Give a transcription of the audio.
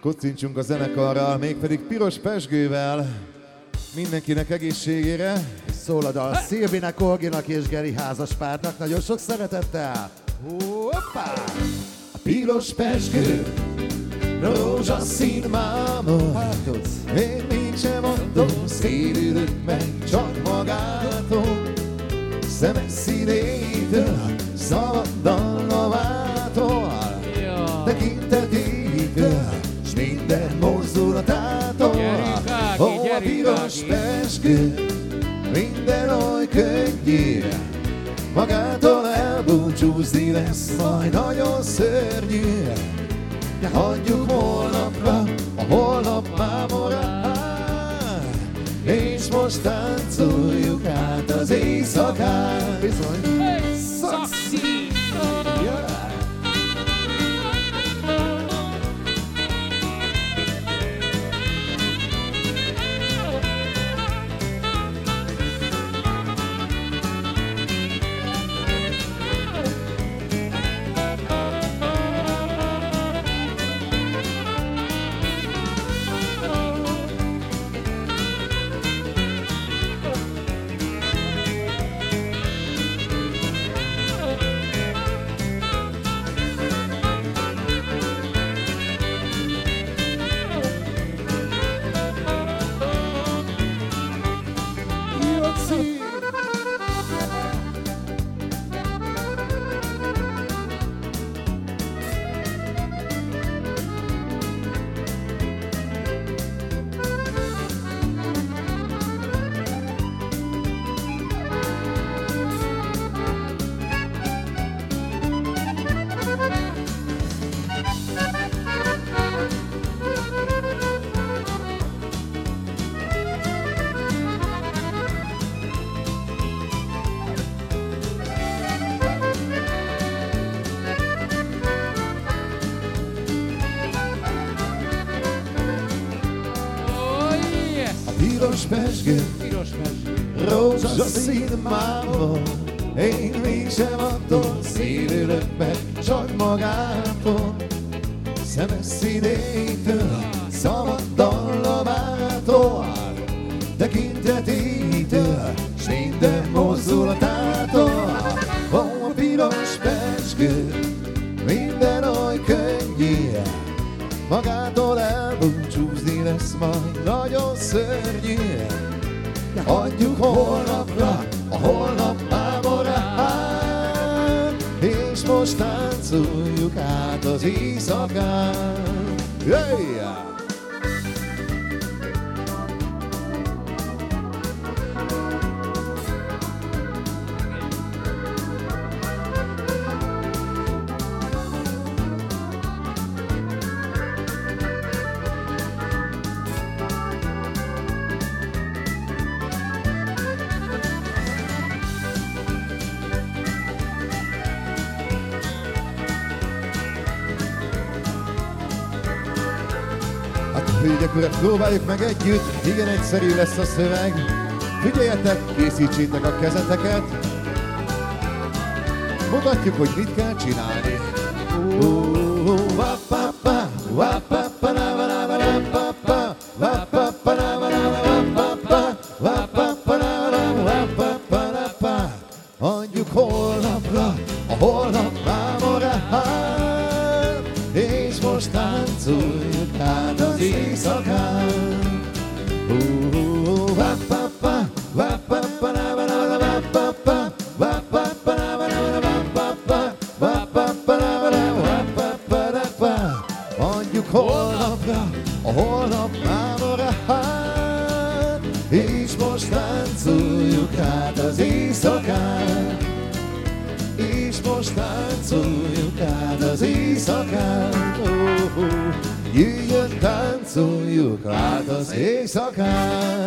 Kocincsunk a zenekarral, mégpedig piros pezsgővel. Mindenkinek egészségére. Szól a dal Szilvinek, Orginak és Geri házaspárnak. Nagyon sok szeretettel. Hoppá! A piros pezsgő, rózsaszín mámor. Én mégsem adom, szédülök meg csak magától. Szemes színétől, szabad dallamától, tekintetétől, s minden mozdulatától. Ó, a piros pezsgő, minden oly könnyű, magától elbúcsúzni lesz majd nagyon szörnyű. De hagyjuk holnapra, a holnap mámorát, és most táncoljuk át az éjszakát. Bizony. Szaxi! Piros pezsgő, rózsaszín mámor, én mégsem attól szédülök meg csak magától. Szemes színétől, szabad dallamától, tekintetétől, s minden mozdulatától. Ó, a piros pezsgő, minden oly könnyű, magától elbúcsúzni lesz majd nagyon szörnyű. De hagyjuk holnapra, a holnap mámorát, és most táncoljuk át az éjszakát. Yeah! Hölgyek, urak, próbáljuk meg együtt, igen egyszerű lesz a szöveg. Figyeljetek, készítsétek a kezeteket. Mutatjuk, hogy mit kell csinálni. Adjuk holnapra, a holnap mámorát, és most táncoljuk át az éjszakán. Adjuk holnapra, a holnap mámorát, és most táncoljuk át az éjszakán. És most táncoljuk át az éjszakán. Jöjjön, táncoljuk át az éjszakán.